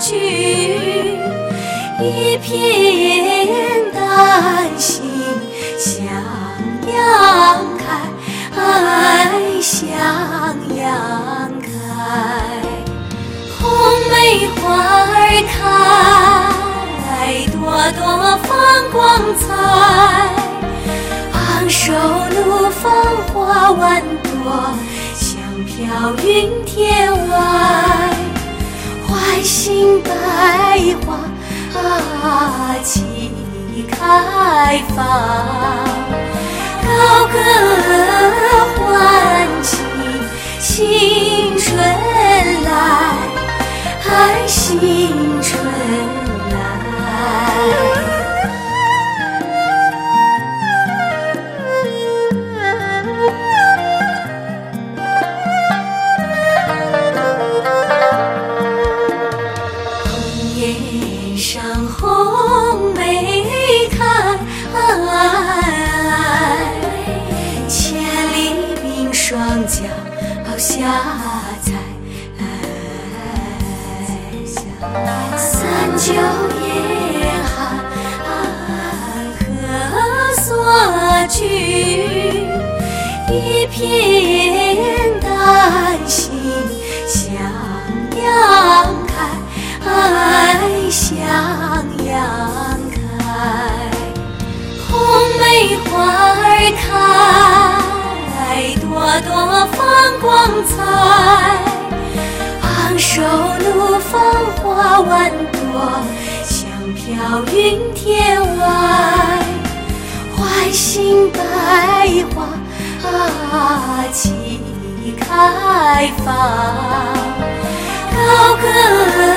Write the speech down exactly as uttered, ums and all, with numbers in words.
聚，一片丹心向阳开，爱向阳开。红梅花儿开，朵朵放光彩，昂首怒放花万朵，香飘云天外。怀心百花啊齐开放，高歌欢庆新春来，爱新春来。红上红梅开，千里冰霜降下彩。三九严寒何所居，一片丹心向阳开，爱向阳开。红梅花儿开，朵朵放光彩，昂首怒放花万朵，香飘云天外。怀心百花啊齐开放，高歌